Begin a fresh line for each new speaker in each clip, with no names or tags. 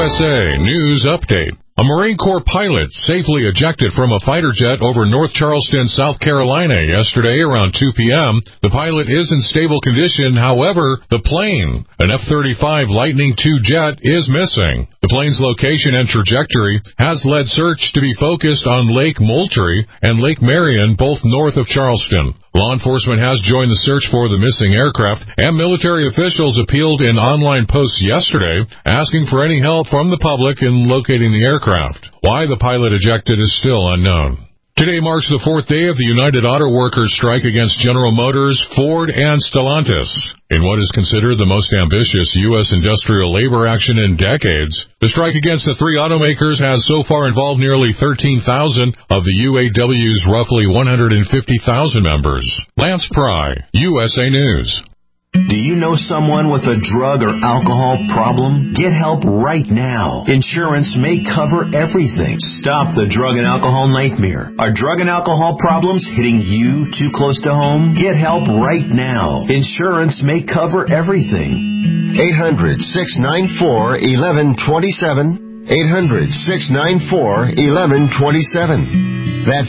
USA News Update. A Marine Corps pilot safely ejected from a fighter jet over North Charleston, South Carolina yesterday around 2 p.m. The pilot is in stable condition. However, the plane, an F-35 Lightning II jet, is missing. The plane's location and trajectory has led search to be focused on Lake Moultrie and Lake Marion, both north of Charleston. Law enforcement has joined the search for the missing aircraft, and military officials appealed in online posts yesterday, asking for any help from the public in locating the aircraft. Why the pilot ejected is still unknown. Today marks the fourth day of the United Auto Workers strike against General Motors, Ford, and Stellantis. In what is considered the most ambitious U.S. industrial labor action in decades, the strike against the three automakers has so far involved nearly 13,000 of the UAW's roughly 150,000 members. Lance Pry, USA News.
Do you know someone with a drug or alcohol problem? Get help right now. Insurance may cover everything. Stop the drug and alcohol nightmare. Are drug and alcohol problems hitting you too close to home? Get help right now. Insurance may cover everything.
800-694-1127. 800-694-1127. That's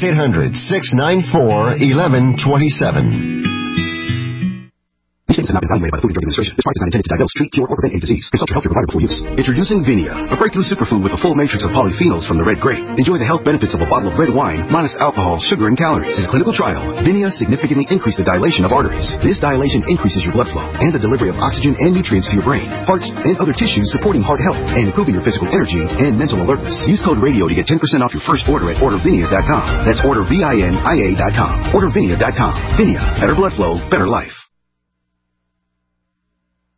800-694-1127.
These statements have not been evaluated by the Food and Drug Administration. This product is not intended to diagnose, treat, cure, or prevent any disease. Consult your healthcare provider before use. Introducing Vinia, a breakthrough superfood with a full matrix of polyphenols from the red grape. Enjoy the health benefits of a bottle of red wine, minus alcohol, sugar, and calories. In a clinical trial, Vinia significantly increased the dilation of arteries. This dilation increases your blood flow and the delivery of oxygen and nutrients to your brain, hearts, and other tissues, supporting heart health and improving your physical energy and mental alertness. Use code RADIO to get 10% off your first order at ordervinia.com. That's ordervinia.com. Ordervinia.com. Vinia, better blood flow, better life.